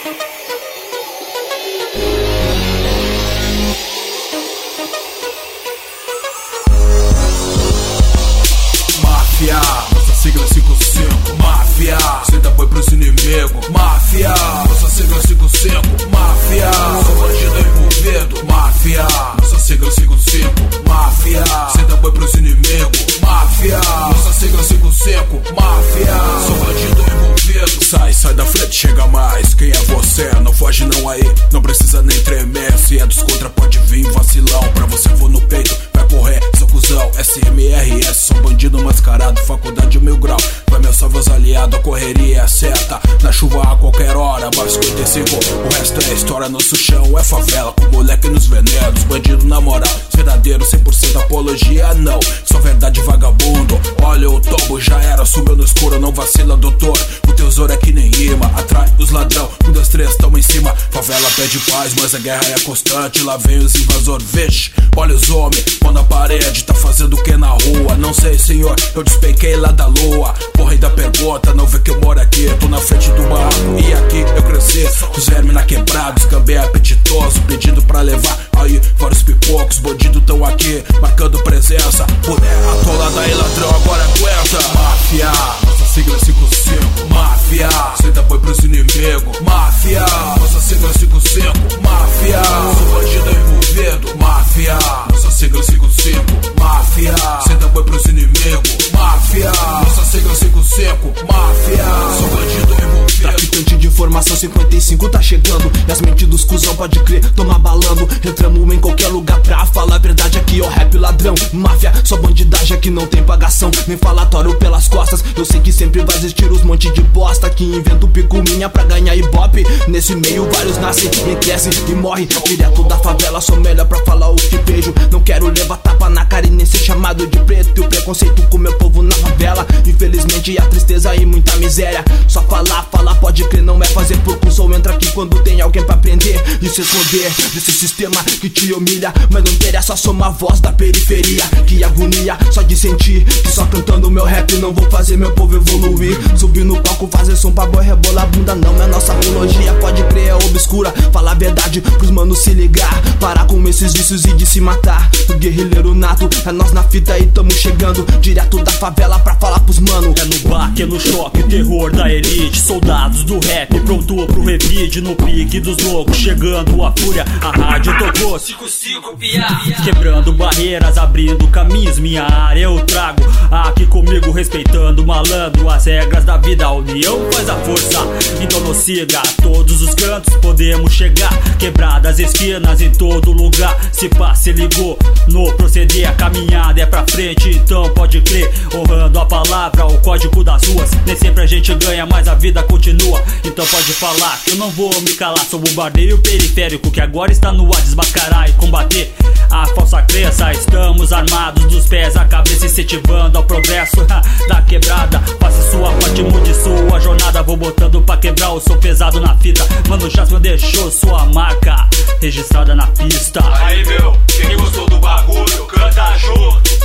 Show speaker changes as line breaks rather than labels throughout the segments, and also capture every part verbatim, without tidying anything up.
Máfia, nossa sigla é cinco cinco. Máfia, cê dá boi pros inimigos. Máfia, nossa sigla é cinco cinco. Máfia, sou bandido envolvido. Máfia, nossa sigla é cinco cinco. Máfia, cê dá boi pros inimigos. Máfia, nossa sigla é cinco cinco. Máfia, sou bandido envolvido. Sai, sai da frente, chega mais. Quem é você? Não foge não aí, não precisa nem tremer. Se é dos contra pode vir vacilão. Pra você vou no peito, vai correr, seu cuzão. S M R S, sou bandido mascarado, faculdade mil grau. Vai meu salve aos aliados, a correria é certa. Na chuva a qualquer hora, barra cinquenta e cinco. O resto é história, nosso chão é favela. Com moleque nos venenos, bandido na moral. Verdadeiro, cem por cento apologia, não. Só verdade vagabundo. Olha o tombo, já era, sumiu no escuro, não vacila doutor. O tesouro é que nem imã, atrai os ladrão. Um, dois, três, tamo em cima. Favela pede paz, mas a guerra é constante. Lá vem os invasor, vixe. Olha os homens, pão na parede, tá fazendo o que na rua? Não sei senhor, eu despenquei lá da lua. Porra ainda pergunta, não vê que eu moro aqui. Tô na frente do barco e aqui eu cresci. Os vermes na quebrada, os cambé apetitoso, pedindo pra levar. Aí vários pipocos, bandido tão aqui, marcando presença. Puder atolada aí ladrão, agora aguenta. Máfia, nossa sigla é cinco cinco. Máfia, cê dá boi pros inimigos. Máfia, nossa sigla é cinco cinco. Máfia, sou bandido envolvido. Máfia, nossa sigla é cinco cinco. Máfia, cê dá boi pros inimigos. Máfia, nossa sigla é cinco cinco. Máfia, sou bandido envolvido.
Traficante de informação cinquenta e cinco tá chegando. E as mentes dos cuzão pode crer, tão abalando. Entramos em qualquer lugar pra falar a verdade. Aqui ó, rap ladrão, máfia, só bandidagem. Aqui não tem pagação, nem falatório pelas costas. Eu sei que sempre vai existir os monte de bosta que inventa o pico minha pra ganhar ibope. Nesse meio vários nascem, crescem e morrem. Direto da favela, sou melhor pra falar o que vejo. Não quero levar tapa na cara e nem ser chamado de preto. E o preconceito com meu povo na favela. Infelizmente a tristeza e muita miséria. Só falar, falar pode crer, não é fazer por cu. Só entra aqui quando tem alguém pra aprender e se esconder desse sistema que te humilha. Mas não interessa, sou uma voz da periferia. Que agonia, só de sentir que só cantando meu rap não vou fazer meu povo evoluir. Subir no palco, fazer som pra boi rebolar a bunda. Não é nossa apologia, pode crer, é obscura. Falar a verdade pros manos se ligar. Parar com esses vícios e de se matar. O guerrilheiro nato, é nós na fita e tamo chegando direto da favela pra falar pros mano.
É no baque, é no choque, terror da elite. Soldados do rap, pronto pro revide. No pique dos loucos, chegando a fúria. A rádio tocou cinco cinco, piá. Quebrando barreiras, abrindo caminhos. Minha área eu trago aqui comigo, respeitando o malandro. As regras da vida, a união faz a força. Então nos siga, todos os cantos podemos chegar. Quebradas esquinas em todo lugar. Se pá, se ligou no proceder, a caminhada é pra frente, então pode crer. Honrando a palavra, o código das ruas. Nem sempre a gente ganha, mas a vida continua. Então pode falar que eu não vou me calar. Sou bombardeio periférico que agora está no ar. Desmascarar e combater a falsa crença. Estamos armados dos pés à cabeça, incentivando ao progresso da quebrada. Faça sua parte, mude sua jornada. Vou botando pra quebrar o som pesado na fita. Mano Jasper deixou sua marca registrada na pista.
Aí meu, quem gostou do bagulho, canta junto.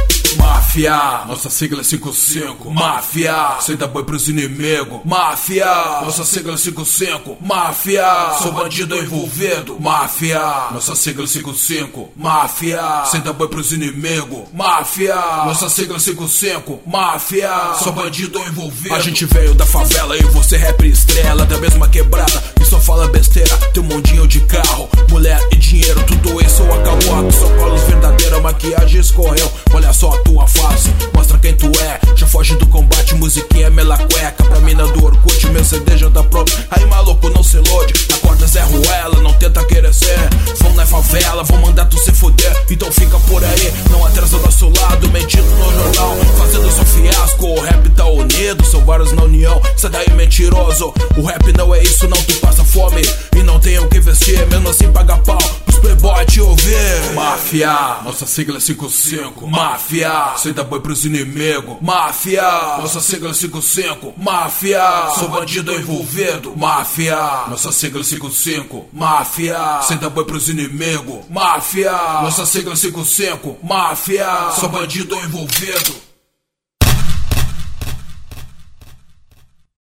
Máfia, nossa sigla é cinco cinco. Máfia, cê dá boi pros inimigos. Máfia, nossa sigla é cinco cinco. Máfia, sou bandido envolvido. Máfia, nossa sigla é cinco cinco. Máfia, cê dá boi pros inimigos. Máfia, nossa sigla é cinco cinco. Máfia, sou bandido envolvido. A gente veio da favela e você rap estrela da mesma quebrada e só fala besteira. Tem um mundinho de carro, mulher e dinheiro, tudo isso acabou aqui. São Paulo verdadeira, maquiagem escorreu. Olha só a tua face, mostra quem tu é. Já foge do combate, musiquinha mela cueca. Pra mina do Orkut, meu C D já tá pronto. Aí maluco, não se ilude, acorda Zé Ruela, não tenta querer ser. Vão na favela, vão mandar tu se fuder. Então fica por aí, não atrasa do nosso lado. Mentindo no jornal, fazendo só fiasco. O rap tá unido, são vários na união. Sai daí mentiroso, o rap não é isso não. Tu passa fome e não tem o que vestir. Mesmo assim paga pau pros playboy te ouvir. Máfia, nossa sigla é cinco cinco. Máfia, cê dá boi pros inimigos. Máfia, nossa sigla é cinco cinco. Máfia, sou bandido envolvido. Máfia, nossa sigla é cinco cinco. Máfia, cê dá boi pros inimigos. Máfia, nossa sigla é cinco cinco. Máfia, sou bandido envolvido.